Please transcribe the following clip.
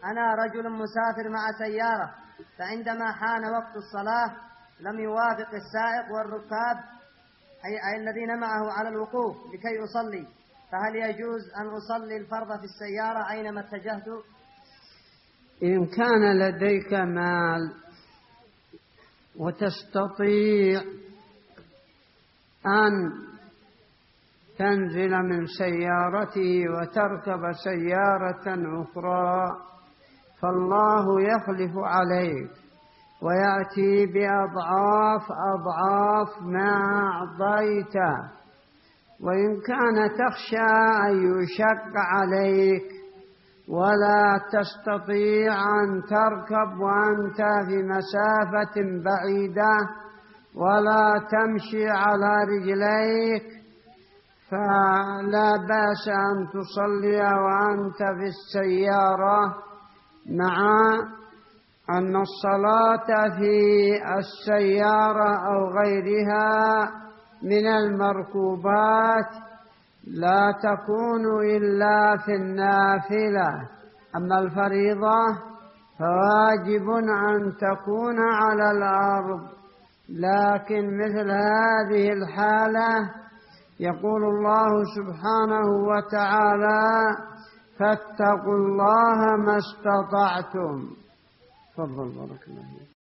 أنا رجل مسافر مع سيارة، فعندما حان وقت الصلاة لم يوافق السائق والركاب أي الذين معه على الوقوف لكي أصلي، فهل يجوز أن أصلي الفرض في السيارة أينما اتجهت؟ إن كان لديك مال وتستطيع أن تنزل من سيارته وتركب سيارة أخرى فالله يخلف عليك ويأتي بأضعاف ما أعطيته. وإن كان تخشى أن يشق عليك ولا تستطيع أن تركب وأنت في مسافة بعيدة ولا تمشي على رجليك، فلا بأس أن تصلي وأنت في السيارة، مع أن الصلاة في السيارة أو غيرها من المركوبات لا تكون إلا في النافلة، أما الفريضة فواجب أن تكون على الأرض. لكن مثل هذه الحالة يقول الله سبحانه وتعالى: فاتقوا الله ما استطعتم. تفضل بارك الله فيك.